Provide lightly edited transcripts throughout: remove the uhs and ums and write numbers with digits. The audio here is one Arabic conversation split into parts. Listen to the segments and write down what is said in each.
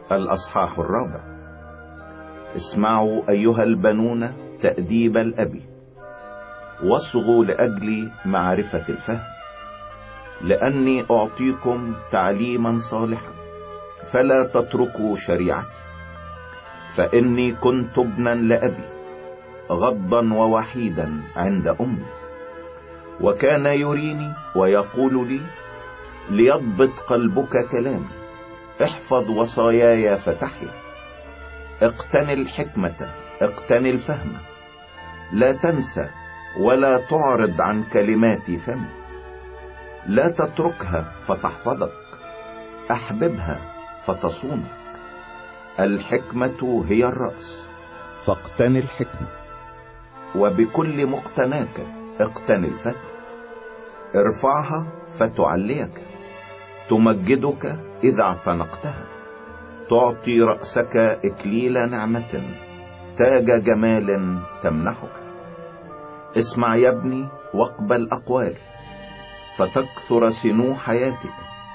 الأصحاح 4. اسمعوا أيها البنون تأديب الأب، واصغوا لأجل معرفة الفهم، لأني أعطيكم تعليما صالحا، فلا تتركوا شريعتي. فإني كنت ابنا لأبي، غضا ووحيدا عند أمي، وكان يريني ويقول لي: ليضبط قلبك كلامي، احفظ وصاياي فتحيا. اقتني الحكمة، اقتني الفهم، لا تنسى ولا تعرض عن كلمات فمي. لا تتركها فتحفظك، احببها فتصونك. الحكمة هي الرأس، فاقتني الحكمة، وبكل مقتناك اقتني الفهم. ارفعها فتعليك، تمجدك إذا اعتنقتها. تعطي رأسك إكليل نعمة، تاج جمال تمنحك. اسمع يا ابني واقبل أقوالي، فتكثر سنو حياتك.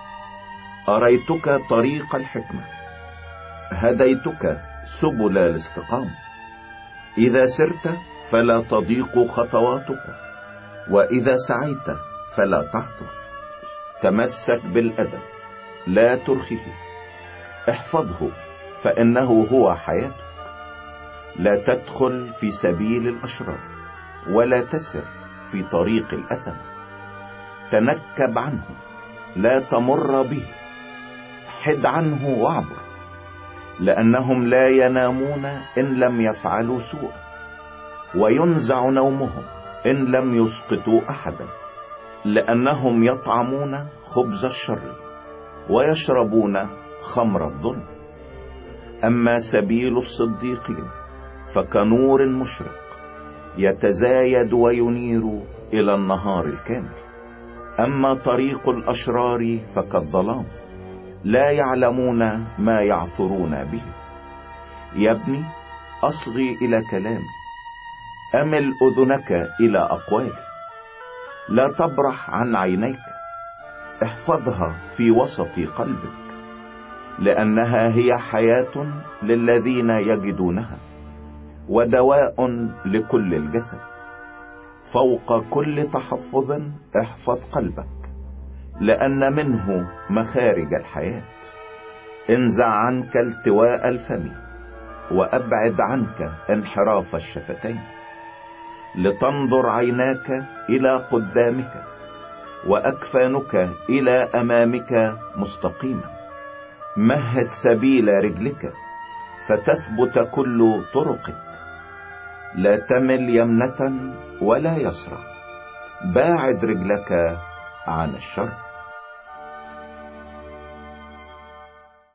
أريتك طريق الحكمة، هديتك سبل الاستقامة. إذا سرت فلا تضيق خطواتك، وإذا سعيت فلا تعثر. تمسك بالأدب، لا ترخيه، احفظه فإنه هو حياتك. لا تدخل في سبيل الأشرار، ولا تسر في طريق الأثم. تنكب عنه، لا تمر به، حد عنه واعبر. لأنهم لا ينامون إن لم يفعلوا سوءا، وينزع نومهم إن لم يسقطوا أحدا. لأنهم يطعمون خبز الشر، ويشربون خمر الظلم. أما سبيل الصديقين فكنور مشرق، يتزايد وينير إلى النهار الكامل. أما طريق الأشرار فكالظلام، لا يعلمون ما يعثرون به. يا ابني أصغي إلى كلامي، أمل أذنك إلى أقوالي. لا تبرح عن عينيك، احفظها في وسط قلبك، لأنها هي حياة للذين يجدونها، ودواء لكل الجسد. فوق كل تحفظ احفظ قلبك، لأن منه مخارج الحياة. انزع عنك التواء الفم، وأبعد عنك انحراف الشفتين. لتنظر عيناك إلى قدامك، وأكفانك إلى أمامك مستقيما. مهد سبيل رجلك، فتثبت كل طرقك. لا تمل يمنة ولا يسرى، باعد رجلك عن الشر.